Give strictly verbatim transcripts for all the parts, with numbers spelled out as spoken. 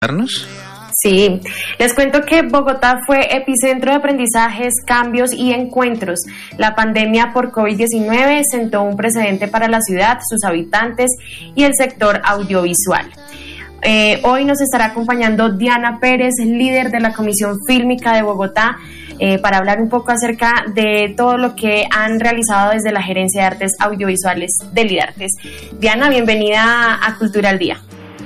Sí, les cuento que Bogotá fue epicentro de aprendizajes, cambios y encuentros. La pandemia por COVID diecinueve sentó un precedente para la ciudad, sus habitantes y el sector audiovisual. Eh, hoy nos estará acompañando Diana Pérez, líder de la Comisión Fílmica de Bogotá, eh, para hablar un poco acerca de todo lo que han realizado desde la Gerencia de Artes Audiovisuales de Lidartes. Diana, bienvenida a Cultura al Día.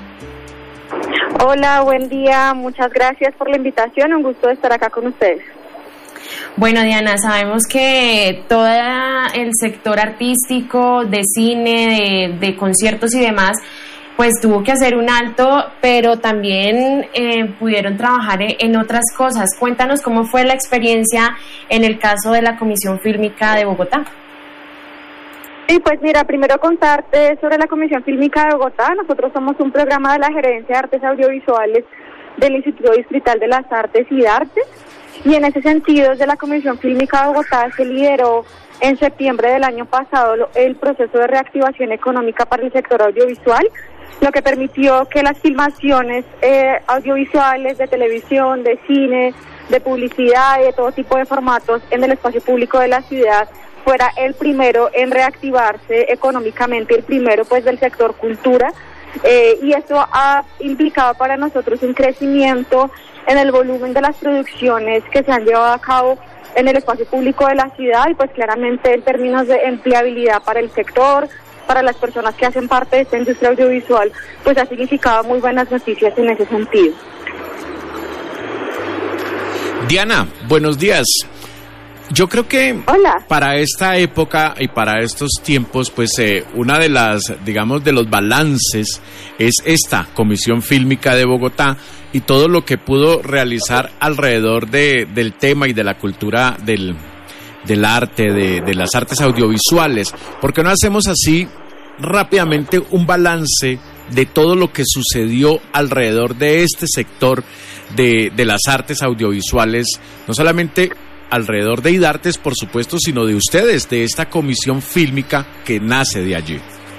Hola, buen día, muchas gracias por la invitación, un gusto estar acá con ustedes. Bueno, Diana, sabemos que todo el sector artístico, de cine, de, de conciertos y demás, pues tuvo que hacer un alto, pero también eh, pudieron trabajar en otras cosas. Cuéntanos cómo fue la experiencia en el caso de la Comisión Fílmica de Bogotá. Sí, pues mira, primero contarte sobre la Comisión Fílmica de Bogotá. Nosotros somos un programa de la Gerencia de Artes Audiovisuales del Instituto Distrital de las Artes y Artes, y en ese sentido, desde la Comisión Fílmica de Bogotá se lideró en septiembre del año pasado el proceso de reactivación económica para el sector audiovisual, lo que permitió que las filmaciones eh, audiovisuales de televisión, de cine, de publicidad y de todo tipo de formatos en el espacio público de la ciudad fuera el primero en reactivarse económicamente, el primero pues del sector cultura, eh, y eso ha implicado para nosotros un crecimiento en el volumen de las producciones que se han llevado a cabo en el espacio público de la ciudad, y pues claramente en términos de empleabilidad para el sector, para las personas que hacen parte de esta industria audiovisual, pues ha significado muy buenas noticias en ese sentido. Diana, buenos días. Yo creo que Hola. Para esta época y para estos tiempos, pues eh, una de las, digamos, de los balances es esta Comisión Fílmica de Bogotá y todo lo que pudo realizar alrededor de, del tema y de la cultura del, del arte, de, de las artes audiovisuales. ¿Por qué no hacemos así rápidamente un balance de todo lo que sucedió alrededor de este sector de, de las artes audiovisuales, no solamente alrededor de Idartes, por supuesto, sino de ustedes, de esta Comisión Fílmica que nace de allí?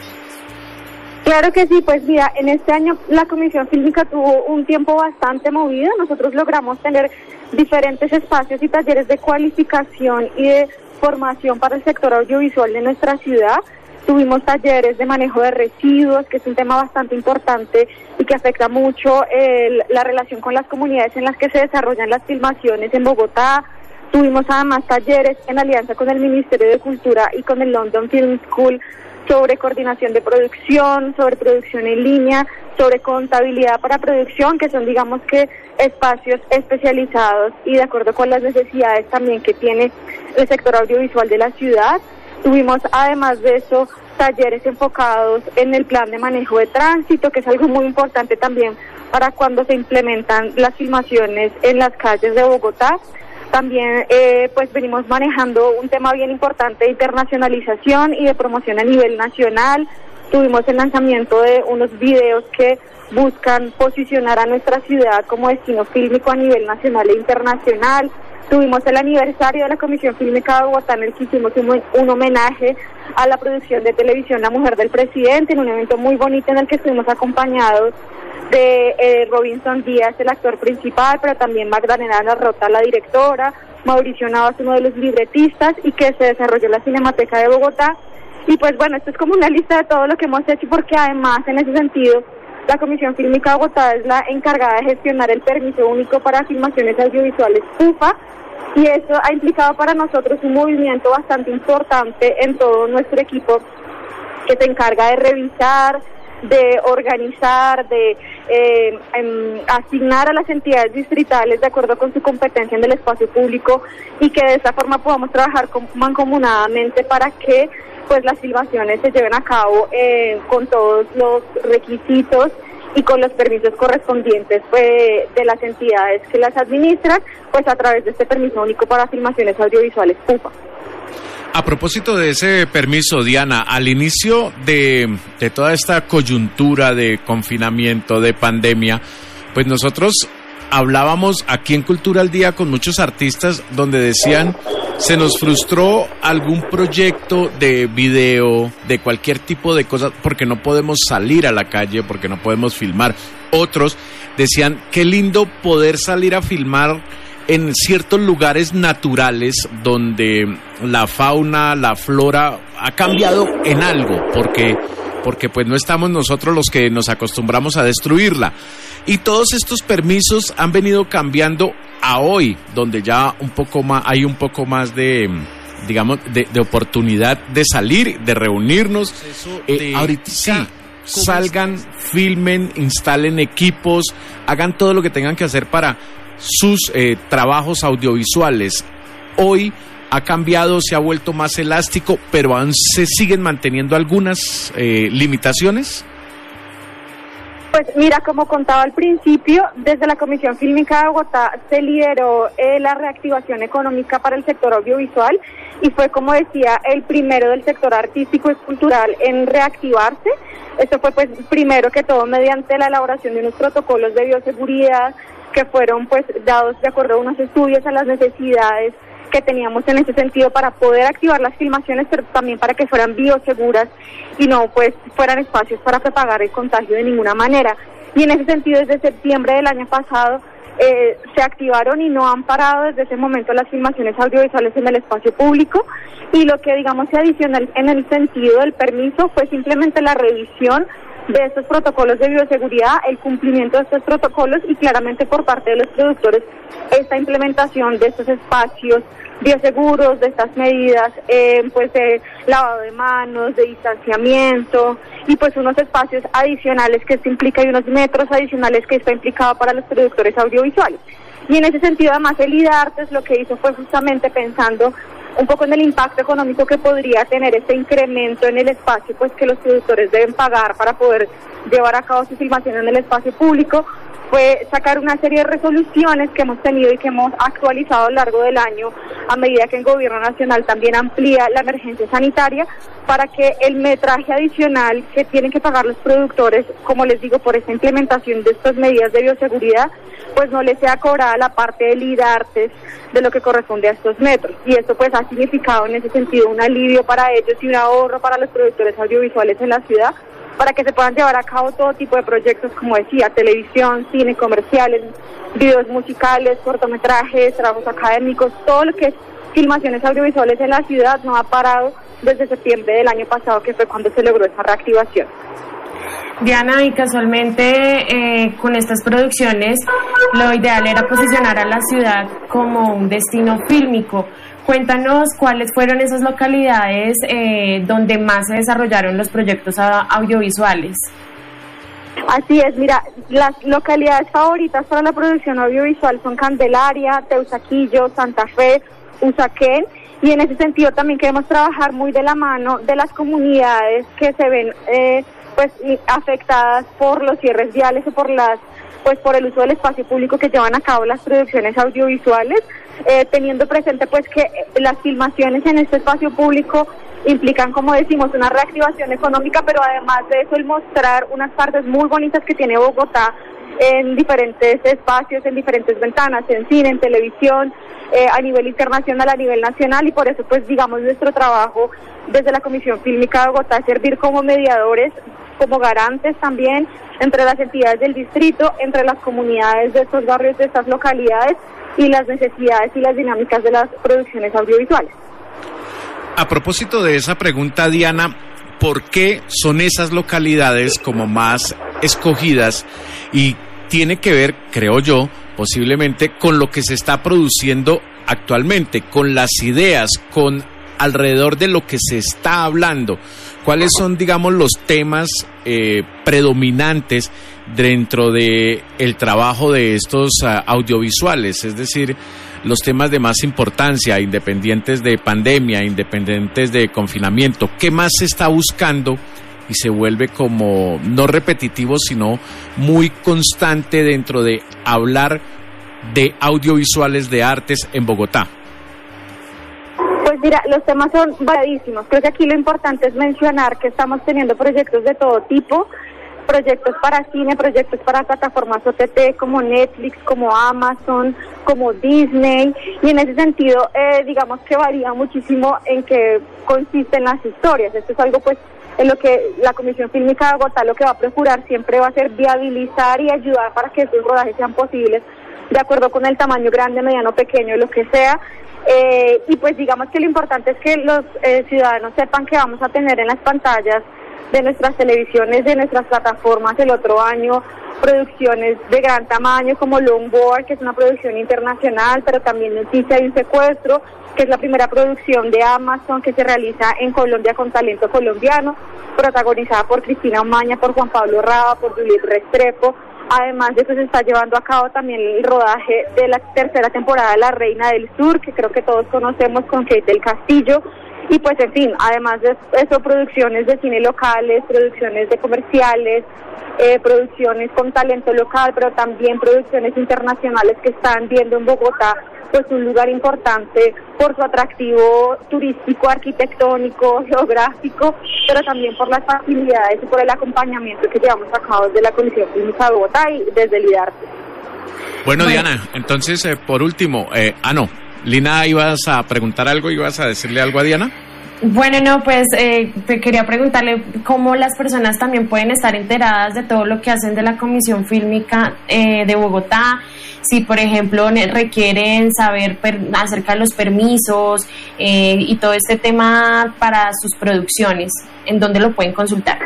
Claro que sí, pues mira, en este año la Comisión Fílmica tuvo un tiempo bastante movido. Nosotros logramos tener diferentes espacios y talleres de cualificación y de formación para el sector audiovisual de nuestra ciudad. Tuvimos talleres de manejo de residuos, que es un tema bastante importante y que afecta mucho el, la relación con las comunidades en las que se desarrollan las filmaciones en Bogotá. Tuvimos además talleres en alianza con el Ministerio de Cultura y con el London Film School sobre coordinación de producción, sobre producción en línea, sobre contabilidad para producción, que son, digamos que, espacios especializados y de acuerdo con las necesidades también que tiene el sector audiovisual de la ciudad. Tuvimos además de eso talleres enfocados en el plan de manejo de tránsito, que es algo muy importante también para cuando se implementan las filmaciones en las calles de Bogotá. También eh, pues venimos manejando un tema bien importante de internacionalización y de promoción a nivel nacional. Tuvimos el lanzamiento de unos videos que buscan posicionar a nuestra ciudad como destino fílmico a nivel nacional e internacional. Tuvimos el aniversario de la Comisión Fílmica de Bogotá, en el que hicimos un, un homenaje a la producción de televisión La Mujer del Presidente, en un evento muy bonito en el que estuvimos acompañados de eh, Robinson Díaz, el actor principal, pero también Magdalena Larrota, la directora, Mauricio Navas, uno de los libretistas, y que se desarrolló en la Cinemateca de Bogotá. Y pues bueno, esto es como una lista de todo lo que hemos hecho, porque además en ese sentido la Comisión Fílmica de Bogotá es la encargada de gestionar el permiso único para filmaciones audiovisuales U F A, y eso ha implicado para nosotros un movimiento bastante importante en todo nuestro equipo que se encarga de revisar, de organizar, de eh, em, asignar a las entidades distritales de acuerdo con su competencia en el espacio público, y que de esta forma podamos trabajar con, mancomunadamente para que pues las filmaciones se lleven a cabo eh, con todos los requisitos y con los permisos correspondientes pues, de las entidades que las administran, pues a través de este permiso único para filmaciones audiovisuales U F A. A propósito de ese permiso, Diana, al inicio de, de toda esta coyuntura de confinamiento, de pandemia, pues nosotros hablábamos aquí en Cultura al Día con muchos artistas donde decían ¿Se nos frustró algún proyecto de video, de cualquier tipo de cosa, porque no podemos salir a la calle, porque no podemos filmar? Otros decían, qué lindo poder salir a filmar en ciertos lugares naturales donde la fauna, la flora ha cambiado en algo, porque, porque pues no estamos nosotros los que nos acostumbramos a destruirla. Y todos estos permisos han venido cambiando a hoy, donde ya un poco más, hay un poco más de, digamos, de, de oportunidad de salir, de reunirnos. Eh, ahorita sí, salgan, filmen, instalen equipos, hagan todo lo que tengan que hacer para sus eh, trabajos audiovisuales. Hoy ha cambiado, se ha vuelto más elástico, pero aún se siguen manteniendo algunas eh, limitaciones. Pues mira, como contaba al principio, desde la Comisión Fílmica de Bogotá se lideró eh, la reactivación económica para el sector audiovisual y fue, como decía, el primero del sector artístico y cultural en reactivarse. Esto fue pues primero que todo mediante la elaboración de unos protocolos de bioseguridad que fueron pues dados de acuerdo a unos estudios a las necesidades que teníamos en ese sentido para poder activar las filmaciones, pero también para que fueran bioseguras y no pues fueran espacios para propagar el contagio de ninguna manera. Y en ese sentido, desde septiembre del año pasado eh, se activaron y no han parado desde ese momento las filmaciones audiovisuales en el espacio público, y lo que digamos se adicionó en el sentido del permiso fue simplemente la revisión de estos protocolos de bioseguridad, el cumplimiento de estos protocolos y claramente por parte de los productores esta implementación de estos espacios bioseguros, de estas medidas eh, pues de lavado de manos, de distanciamiento y pues unos espacios adicionales que esto implica y unos metros adicionales que está implicado para los productores audiovisuales. Y en ese sentido además el IDARTES lo que hizo fue justamente pensando un poco en el impacto económico que podría tener este incremento en el espacio pues que los productores deben pagar para poder llevar a cabo su filmación en el espacio público, fue sacar una serie de resoluciones que hemos tenido y que hemos actualizado a lo largo del año a medida que el gobierno nacional también amplía la emergencia sanitaria para que el metraje adicional que tienen que pagar los productores, como les digo, por esta implementación de estas medidas de bioseguridad, pues no les sea cobrada la parte del IDARTES de lo que corresponde a estos metros. Y esto pues ha significado en ese sentido un alivio para ellos y un ahorro para los productores audiovisuales en la ciudad, para que se puedan llevar a cabo todo tipo de proyectos, como decía, televisión, cine, comerciales, videos musicales, cortometrajes, trabajos académicos, todo lo que es filmaciones audiovisuales en la ciudad no ha parado desde septiembre del año pasado, que fue cuando se logró esa reactivación. Diana, y casualmente eh, con estas producciones lo ideal era posicionar a la ciudad como un destino fílmico. Cuéntanos cuáles fueron esas localidades eh, donde más se desarrollaron los proyectos audiovisuales. Así es, mira, las localidades favoritas para la producción audiovisual son Candelaria, Teusaquillo, Santa Fe, Usaquén, y en ese sentido también queremos trabajar muy de la mano de las comunidades que se ven eh, pues afectadas por los cierres viales o por las pues por el uso del espacio público que llevan a cabo las producciones audiovisuales, eh, teniendo presente pues que las filmaciones en este espacio público implican, como decimos, una reactivación económica, pero además de eso el mostrar unas partes muy bonitas que tiene Bogotá en diferentes espacios, en diferentes ventanas, en cine, en televisión, eh, a nivel internacional, a nivel nacional, y por eso pues digamos nuestro trabajo desde la Comisión Fílmica de Bogotá es servir como mediadores, como garantes también entre las entidades del distrito, entre las comunidades de estos barrios, de estas localidades y las necesidades y las dinámicas de las producciones audiovisuales. A propósito de esa pregunta, Diana, ¿por qué son esas localidades como más escogidas? Y tiene que ver, creo yo, posiblemente con lo que se está produciendo actualmente, con las ideas, con alrededor de lo que se está hablando. ¿Cuáles son, digamos, los temas eh, predominantes dentro de el trabajo de estos uh, audiovisuales? Es decir, los temas de más importancia, independientes de pandemia, independientes de confinamiento. ¿Qué más se está buscando y se vuelve como no repetitivo, sino muy constante dentro de hablar de audiovisuales, de artes en Bogotá? Pues mira, los temas son variadísimos. Creo que aquí lo importante es mencionar que estamos teniendo proyectos de todo tipo, proyectos para cine, proyectos para plataformas O T T como Netflix, como Amazon, como Disney, y en ese sentido, eh, digamos que varía muchísimo en qué consisten las historias. Esto es algo pues en lo que la Comisión Fílmica de Bogotá lo que va a procurar siempre va a ser viabilizar y ayudar para que estos rodajes sean posibles, de acuerdo con el tamaño grande, mediano, pequeño, lo que sea. Eh, y pues digamos que lo importante es que los eh, ciudadanos sepan que vamos a tener en las pantallas de nuestras televisiones, de nuestras plataformas el otro año, producciones de gran tamaño como Longboard, que es una producción internacional, pero también Noticia y un secuestro, que es la primera producción de Amazon que se realiza en Colombia con talento colombiano, protagonizada por Cristina Omaña, por Juan Pablo Raba, por Juliet Restrepo. Además de eso se está llevando a cabo también el rodaje de la tercera temporada de La Reina del Sur, que creo que todos conocemos, con Kate del Castillo. Y pues en fin, además de eso, producciones de cine locales, producciones de comerciales, eh, producciones con talento local, pero también producciones internacionales que están viendo en Bogotá pues un lugar importante por su atractivo turístico, arquitectónico, geográfico, pero también por las facilidades y por el acompañamiento que llevamos a cabo desde la Comisión Fílmica de Bogotá y desde el IDARTE. Bueno, bueno, Diana, entonces eh, por último, eh, ah no, Lina, ¿ibas a preguntar algo? ¿Ibas a decirle algo a Diana? Bueno, no, pues eh, quería preguntarle cómo las personas también pueden estar enteradas de todo lo que hacen de la Comisión Fílmica eh, de Bogotá, si por ejemplo requieren saber per, acerca de los permisos eh, y todo este tema para sus producciones, ¿en dónde lo pueden consultar?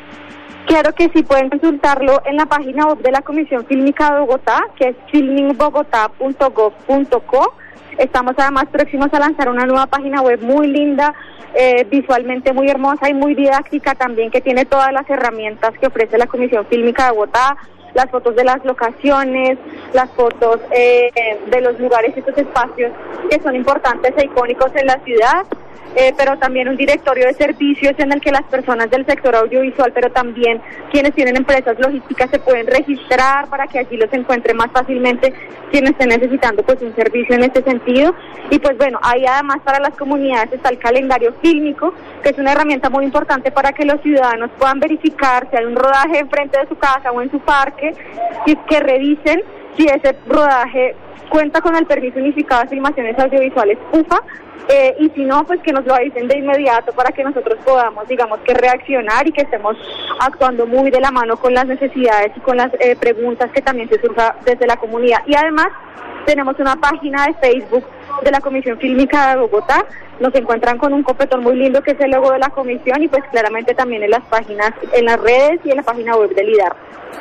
Claro que sí, pueden consultarlo en la página web de la Comisión Fílmica de Bogotá, que es filming bogotá punto gov punto co. Estamos además próximos a lanzar una nueva página web muy linda, eh, visualmente muy hermosa y muy didáctica también, que tiene todas las herramientas que ofrece la Comisión Fílmica de Bogotá, las fotos de las locaciones, las fotos eh, de los lugares y estos espacios que son importantes e icónicos en la ciudad. Eh, pero también un directorio de servicios en el que las personas del sector audiovisual, pero también quienes tienen empresas logísticas se pueden registrar para que allí los encuentre más fácilmente quienes estén necesitando pues un servicio en este sentido. Y pues bueno, ahí además para las comunidades está el calendario fílmico, que es una herramienta muy importante para que los ciudadanos puedan verificar si hay un rodaje enfrente de su casa o en su parque, y que revisen si ese rodaje cuenta con el permiso unificado de filmaciones audiovisuales U F A, eh, y si no, pues que nos lo avisen de inmediato para que nosotros podamos, digamos, que reaccionar y que estemos actuando muy de la mano con las necesidades y con las eh, preguntas que también se surjan desde la comunidad. Y además tenemos una página de Facebook de la Comisión Fílmica de Bogotá, nos encuentran con un copetón muy lindo que es el logo de la comisión, y pues claramente también en las páginas, en las redes y en la página web del IDAR.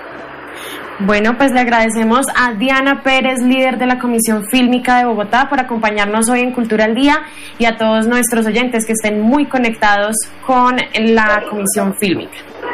Bueno, pues le agradecemos a Diana Pérez, líder de la Comisión Fílmica de Bogotá, por acompañarnos hoy en Cultura al Día, y a todos nuestros oyentes que estén muy conectados con la Comisión Fílmica.